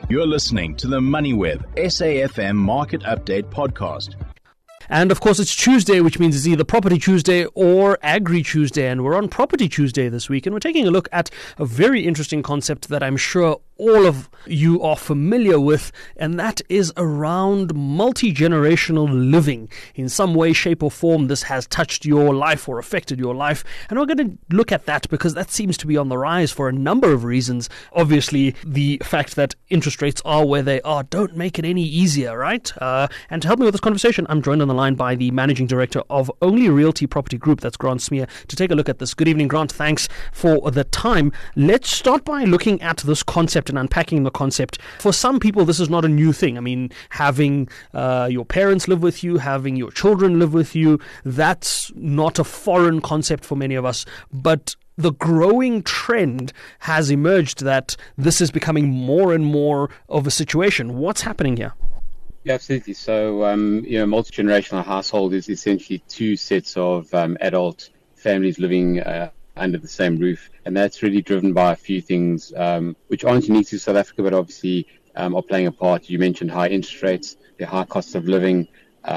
You're listening to the MoneyWeb SAFM Market Update Podcast. And of course, it's Tuesday, which means it's either Property Tuesday or Agri Tuesday. And we're on Property Tuesday this week. And we're taking a look at a very interesting concept that I'm sure all of you are familiar with. And that is around multi-generational living. In some way, shape or form, this has touched your life or affected your life. And we're going to look at that because that seems to be on the rise for a number of reasons. Obviously, the fact that interest rates are where they are don't make it any easier, right? And to help me with this conversation, I'm joined on the line by the Managing Director of Only Realty Property Group, that's Grant Smear, to take a look at this. Good evening, Grant. Thanks for the time. Let's start by looking at this concept and unpacking the concept. For some people, this is not a new thing. I mean, having your parents live with you, having your children live with you, that's not a foreign concept for many of us. But the growing trend has emerged that this is becoming more and more of a situation. What's happening here? Yeah, absolutely. So, multi-generational household is essentially two sets of adult families living under the same roof. And that's really driven by a few things, which aren't unique to South Africa, but obviously are playing a part. You mentioned high interest rates, the high cost of living,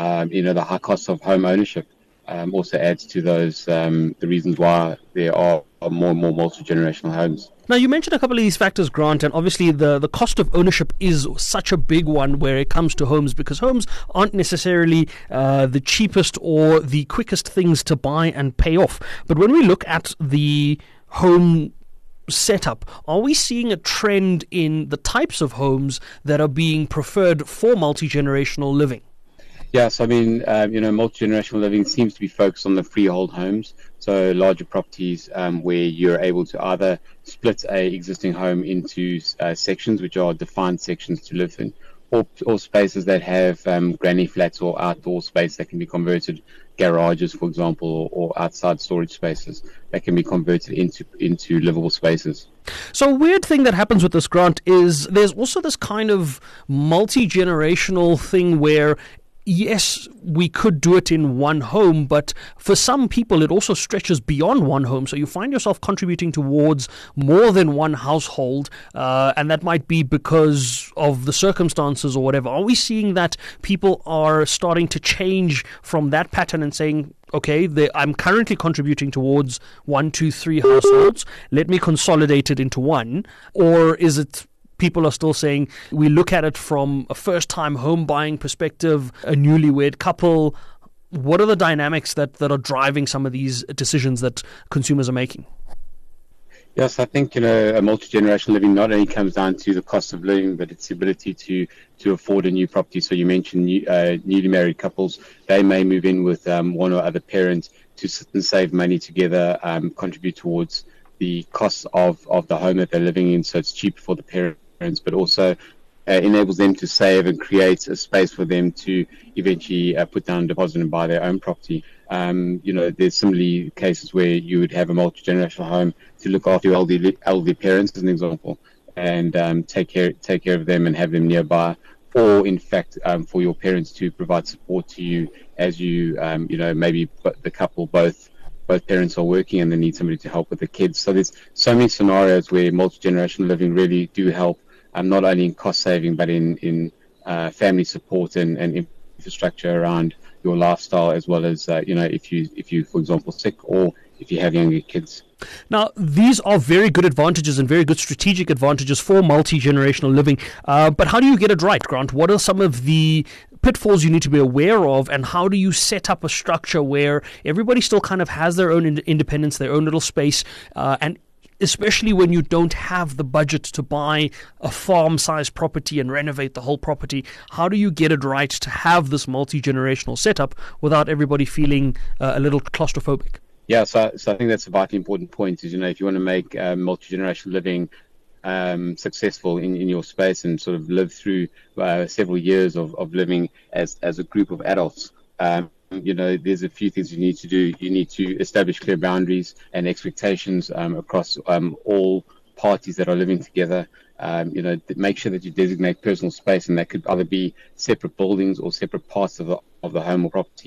the high cost of home ownership also adds to those, the reasons why there are more and more multi-generational homes. Now, you mentioned a couple of these factors, Grant, and obviously the cost of ownership is such a big one where it comes to homes, because homes aren't necessarily the cheapest or the quickest things to buy and pay off. But when we look at the home setup, are we seeing a trend in the types of homes that are being preferred for multi-generational living? Yes, I mean, multi-generational living seems to be focused on the freehold homes, so larger properties where you're able to either split a existing home into sections, which are defined sections to live in, or spaces that have granny flats or outdoor space that can be converted, garages, for example, or outside storage spaces that can be converted into livable spaces. So a weird thing that happens with this, Grant, is there's also this kind of multi-generational thing where yes, we could do it in one home, but for some people, it also stretches beyond one home. So you find yourself contributing towards more than one household, and that might be because of the circumstances or whatever. Are we seeing that people are starting to change from that pattern and saying, okay, I'm currently contributing towards 1, 2, 3 households, let me consolidate it into one? Or is it people are still saying we look at it from a first-time home buying perspective, a newlywed couple? What are the dynamics that are driving some of these decisions that consumers are making? Yes, I think a multi-generational living not only comes down to the cost of living, but its ability to afford a new property. So you mentioned newly married couples; they may move in with one or other parent to sit and save money together, contribute towards the cost of the home that they're living in, so it's cheap for the parents, but also enables them to save and create a space for them to eventually put down a deposit and buy their own property. There's similarly cases where you would have a multi-generational home to look after your elderly parents, as an example, and take care of them and have them nearby, or in fact for your parents to provide support to you as you maybe the couple both parents are working and they need somebody to help with the kids. So there's so many scenarios where multi-generational living really do help, not only in cost saving, but in family support and infrastructure around your lifestyle, as well as if you for example sick, or if you have younger kids. Now, these are very good advantages and very good strategic advantages for multi-generational living. But how do you get it right, Grant? What are some of the pitfalls you need to be aware of, and how do you set up a structure where everybody still kind of has their own independence, their own little space, and especially when you don't have the budget to buy a farm-sized property and renovate the whole property, how do you get it right to have this multi-generational setup without everybody feeling a little claustrophobic? Yeah, so I think that's a vitally important point, is, if you want to make multi-generational living successful in your space and sort of live through several years of living as a group of adults, there's a few things you need to do. You need to establish clear boundaries and expectations across all parties that are living together. Make sure that you designate personal space, and that could either be separate buildings or separate parts of the home or property.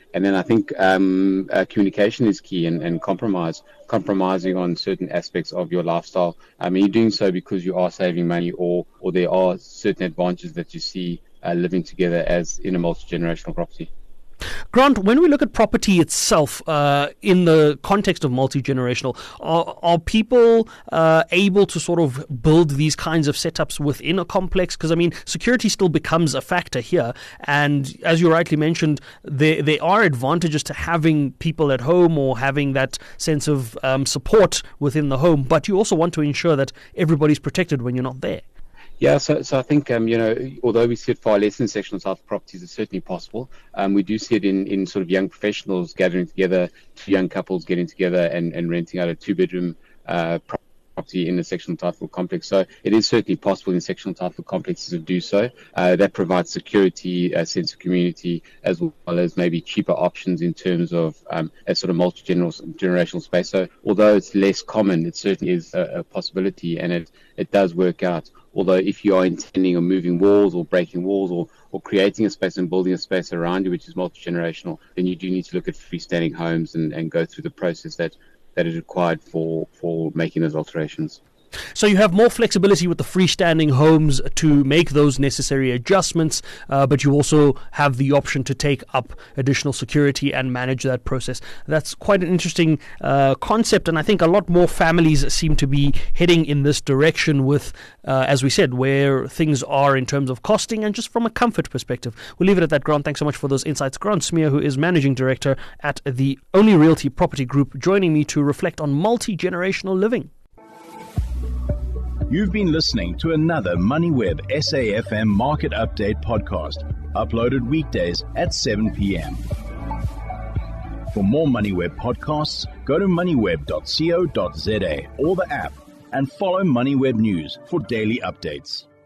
And then I think communication is key, and compromising on certain aspects of your lifestyle. You're doing so because you are saving money, or there are certain advantages that you see living together as in a multi-generational property. Grant, when we look at property itself in the context of multi-generational, are people able to sort of build these kinds of setups within a complex? Because, security still becomes a factor here. And as you rightly mentioned, there are advantages to having people at home or having that sense of support within the home. But you also want to ensure that everybody's protected when you're not there. Yeah, so I think, although we see it far less in sectional title properties, it's certainly possible. We do see it in sort of young professionals gathering together, two young couples getting together and renting out a 2-bedroom property in a sectional title complex. So it is certainly possible in sectional title complexes to do so. That provides security, a sense of community, as well as maybe cheaper options in terms of a sort of multi-generational space. So although it's less common, it certainly is a possibility, and it does work out. Although if you are intending on moving walls or breaking walls or creating a space and building a space around you, which is multi-generational, then you do need to look at freestanding homes and go through the process that is required for making those alterations. So you have more flexibility with the freestanding homes to make those necessary adjustments, but you also have the option to take up additional security and manage that process. That's quite an interesting concept, and I think a lot more families seem to be heading in this direction with, as we said, where things are in terms of costing and just from a comfort perspective. We'll leave it at that, Grant. Thanks so much for those insights. Grant Smear, who is Managing Director at the Only Realty Property Group, joining me to reflect on multi-generational living. You've been listening to another MoneyWeb SAFM Market Update podcast, uploaded weekdays at 7 p.m. For more MoneyWeb podcasts, go to moneyweb.co.za or the app and follow MoneyWeb News for daily updates.